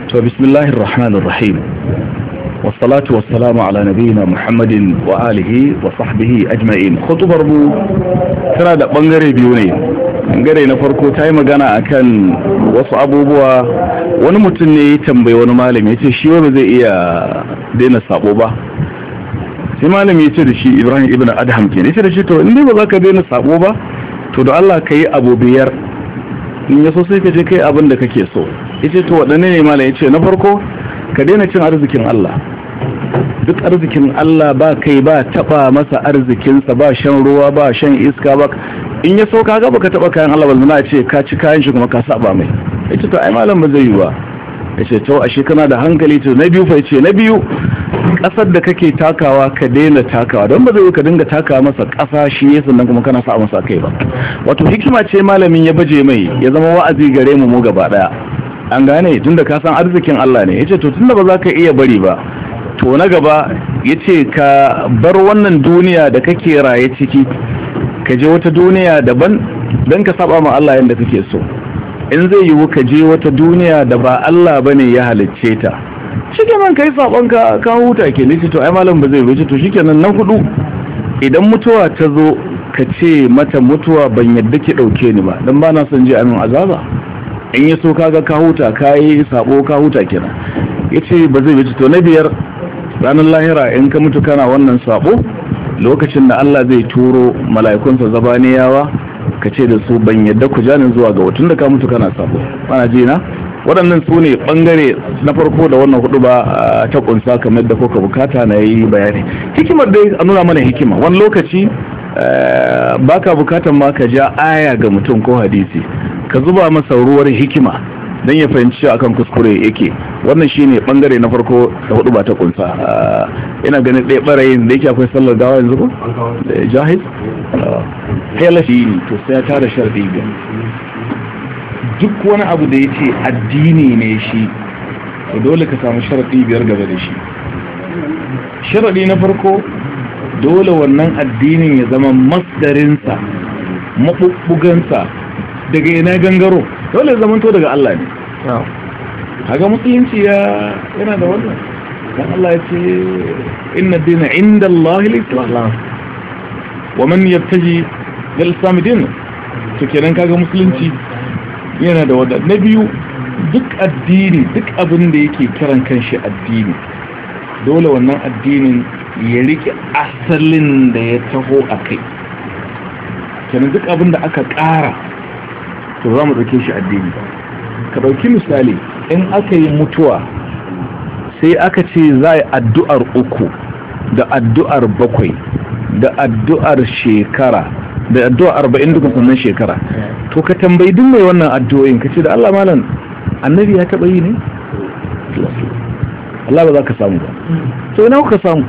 بسم الله الرحمن الرحيم والصلاة والسلام على نبينا محمد وآله وصحبه أجمعين خطبر مو ترى da bangare biyu ne bangare na farko ta yi magana akan wasu abubuwa wani mutum ne ya tambaye wani malami yace shi ba zai iya daina sabo ba sai malami yace da shi Ibrahim ibn Adham kenan yace da shi to in dai ba za ka daina sabo ba to da Allah kai abu biyar in yaso sai ka je kai abin da kake so yace to wadanne ne malami yace na farko ka daina cin arzikin Allah duk arzikin Allah ba kai ba taba masa arzikinsa ba shan ruwa ba shan iska ba in ya so kaga baka taba kayan Allah balmana ce ka ci kayan shi kuma ka saba mai yace to ai malam ba zai yi ba yace to ashe kana da hankali to na biyu fa yace na biyu kasar da kake takawa ka daina takawa don ba zai yi ka dinga taka masa kasa shi yasa nan kuma kana sa masa kai ba wato hikima ce malamin ya baje mai ya zama wa'azi gare mu gaba daya an gane tunda ka san arzikin Allah ne yace to tunda ba za ka iya bari ba to na gaba yace ka bar wannan duniya da kake raye ciki ka je wata duniya daban dan ka saba ma Allah yanda kake so in zai yiwu ka je wata duniya da ba Allah bane ya halicce ta shikenan kai sabon ka huta ke ne to ai malam ba zai wuce to shikenan nan hudu idan mutuwa ta zo ka ce mata mutuwa ban yadda ki dauke ni ba dan ba na son je amin azaba in yi so kaga ka huta ka yi sabo ka huta kenan yace ba zai wuce to na biyar ranar lahira in ka mutu kana wannan sabo lokacin da Allah zai turo mala'ikunsa zabaniyawa ka ce da su ban yadda ku jani zuwa ga wutun da ka mutu kana sabo ana ji na waɗannan su ne ɓangare na farko da wannan hudu ba ta kunsa kamar da kuka bukata na yi bayani hikimar dai a nuna mana hikima wani lokaci baka bukatan ma ka ja aya ga mutum ko hadisi ka zuba masa ruwar hikima don ya fahimci akan kuskure yake wannan shine bangare na farko da hudu ba ta kunsa ina ganin ɗaya ɓarayin da yake akwai sallar gawa yanzu ko jahiz helashi ne to sai ya tara sharɗi biyar duk wani abu da ya ce addini ne shi to dole ka samu sharaɗi biyar gaba da shi sharaɗi na farko dole wannan addinin ya zama masdarinsa maɓuɓɓugansa daga ina gangaro dole ya zamanto daga Allah ne haka musulunci yana da wannan dan Allah ya ce inna dina inda Allah al-islam wa man yabtaji lil islam din to kenan kaga musulunci yana da wannan na biyu duk addini duk abin da yake kiran kanshi addini dole wannan addinin ya rike asalin da ya taho akai kenan duk abin da aka ƙara to za mu ɗauke shi addini ka ɗauki misali in aka yi mutuwa sai aka ce za a yi addu'ar 3 da addu'ar 7 da addu'ar shekara da addu'ar 40 duka sannan shekara to ka tambayi duk mai wannan addu'o'in ka ce da Allah malam annabi ya taɓa yi ne? Allah ba za ka samu ba to ina kuka samu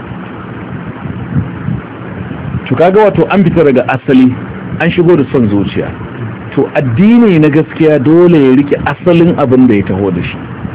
to kaga wato an fita daga asali an shigo da son zuciya to addini na gaskiya dole ya rike asalin abin da ya taho da shi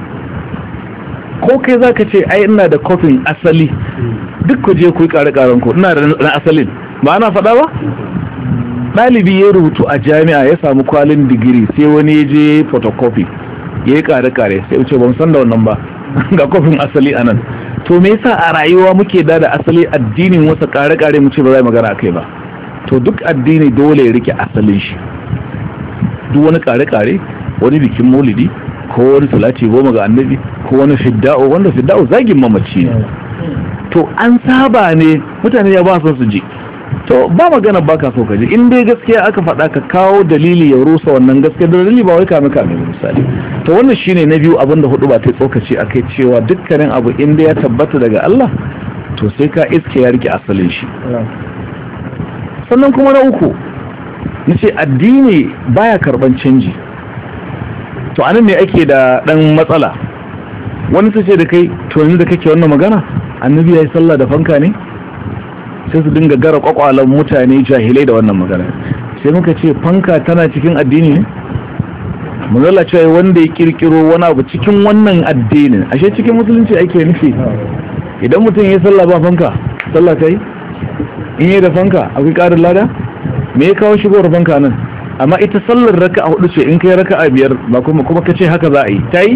ko kai za ka ce ai ina da kofin asali duk ku je ku yi ƙare-ƙaren ku ina da na asalin ba ana faɗa ba ɗalibi ya rubutu a jami'a ya samu kwalin digiri sai wani ya je photocopy ya yi ƙare-ƙare sai wuce ba san da wannan ba ga kofin asali a nan to me yasa a rayuwa muke da asali addinin wasu ƙare-ƙare mu ce ba za mu magana a kai ba to duk addini dole ya rike asalin shi duk wani kare-kare wani bikin maulidi ko wani salati 10 ga annabi ko wani fidda'o wanda fidda'o zagin mamaci ne to an saba ne mutane ya ba su ji to ba magana ba ka so ka ji in dai gaskiya aka faɗa ka kawo dalili ya rusa wannan gaskiya da dalili ba wai kame misali to wannan shine na biyu abinda hudu ba ta tsokaci akai cewa dukkanin abu in dai ya tabbata daga Allah to sai ka iske ya rike asalin shi sannan kuma na uku nace addini baya karban canji to anan ne ake da dan matsala wani sai ce da kai to yanzu da kake wannan magana annabi yayi sallah da fanka ne sai su dinga gara kwakwalan mutane jahilai da wannan magana sai muka ce fanka tana cikin addini ne manzala cewa wanda ya kirkiro wani abu cikin wannan addinin ashe cikin musulunci ake nufi idan mutum ya sallah ba fanka sallah ta yi in yi da fanka akwai ƙarin lada me ya kawo shigowar fanka nan amma ita sallar raka'a 4 ce in kai raka'a 5 ba kuma kace haka za a yi ta yi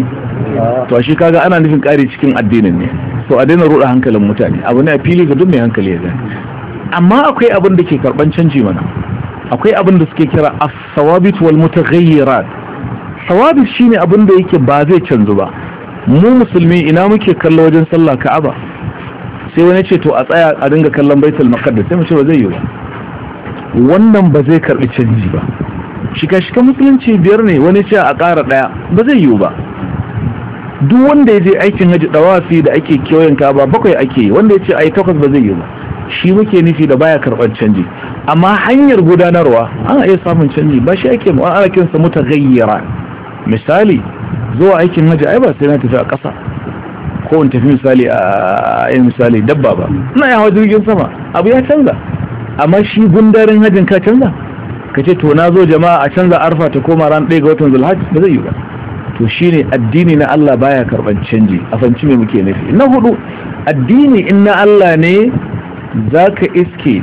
to shi kaga ana nufin ƙari cikin addinin ne, to a daina ruɗa hankalin mutane, abu ne a fili ga duk mai hankali ya gani. Amma akwai abin da ke karɓan canji mana, akwai abin da suke kira as-sawabit wal mutaghayyirat. Sawabit shine abin da yake ba zai canzu ba. Mu musulmi ina muke kallo wajen sallah Ka'aba, sai wani ce to a tsaya a dinga kallon Baitul Maqdis, sai mu ce ba zai yi ba, wannan ba zai karɓi canji ba. Shika musulunci 5 ne, wani ce a ƙara 1, ba zai yiwu ba. Duk wanda ya je aikin haji dawafi da ake kewayen Ka'aba 7 ake yi, wanda ya ce ai 8 ba zai yiwu ba. Shi muke nufi da baya karɓar canji. Amma hanyar gudanarwa ana iya samun canji, ba shi ake ana kinsa mutaghayyira. Misali zuwa aikin haji ai ba sai na tafi a ƙasa ko in tafi misali a misali dabba ba, ina yawa jirgin sama, abu ya canza. Amma shi gundarin hajjin ka canza, ka ce to na zo jama'a a canza arfa ta koma ran 1 ga watan zulhajj, ba zai yi ba. To shine addini na Allah baya karban canji, a fanci me muke nufi. Na 4, addini in na Allah ne zaka iske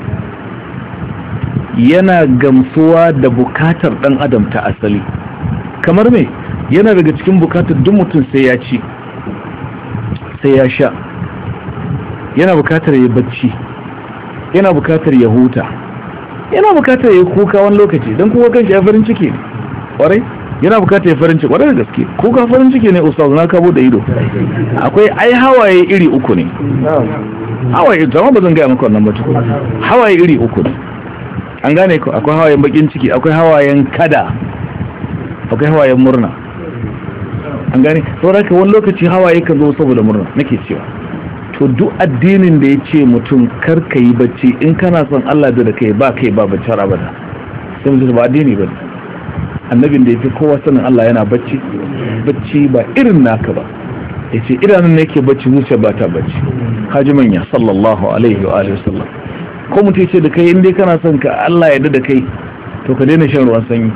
yana gamsuwa da bukatar dan adam ta asali. Kamar me? Yana daga cikin bukatar duk mutum sai ya ci, sai ya sha, yana bukatar ya bacci, yana bukatar ya huta, yana bukatar ya kuka wani lokaci, don kuka kan shi ya farin ciki ne kwarai, yana bukatar ya farin ciki kwarai da gaske. Kuka farin ciki ne ustaz, na kabo da ido. Akwai ai hawaye iri 3 ne, hawaye zama ba zan gaya maka wannan batu. Hawaye iri 3 ne, an gane ko? Akwai hawayen bakin ciki, akwai hawayen kada, akwai hawayen murna, an gane. saboda haka wani lokaci hawaye kan zo saboda murna nake cewa. To duk addinin da ya ce mutum kar ka yi bacci in kana son Allah da kai ba bacci har abada, sai mutum ba addini ba. Annabin da ya fi kowa sanin Allah yana bacci ba irin naka ba, ya ce idanun ne yake bacci, zuciya ba ta bacci. Haji manya sallallahu alaihi wa alihi wasallam. Ko mutum ya ce da kai in dai kana son ka Allah ya da kai, to ka daina shan ruwan sanyi.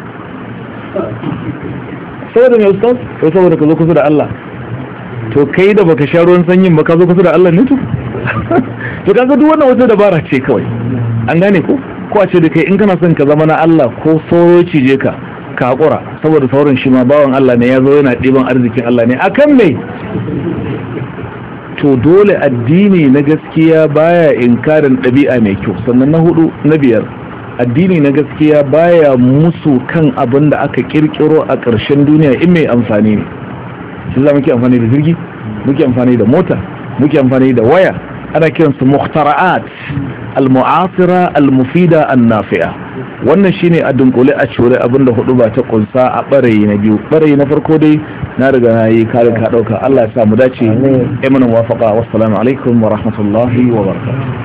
Saboda mai ustaz, ko saboda ka zo kusa da Allah. To kai da baka sha ruwan sanyin ba ka zo kusa da Allah ne to? To kaga duk wannan wata dabara ce kawai, an gane ko? Ko a ce da kai in kana son ka zama na Allah ko sauro cije ka hakura, saboda sauran shi ma bawan Allah ne, ya zo yana ɗiban arzikin Allah ne akan mai. To dole addini na gaskiya baya inkarin ɗabi'a mai kyau. Sannan na 5, addini na gaskiya baya musu kan abin da aka kirkiro a ƙarshen duniya in mai amfani ne. Shi za muke amfani da jirgi, muke amfani da mota, muke amfani da waya, ana kiransu mukhtara'at al-mu'asira al-mufida an-nafi'a. Wannan shine a dunkule a cure abinda hudu ba ta kunsa a barayi na 2. Barayi na farko dai na riga na yi karin ka dauka. Allah ya sa mu dace. Amin. Muwafaqa. Wassalamu alaikum wa rahmatullahi wa barakatuh.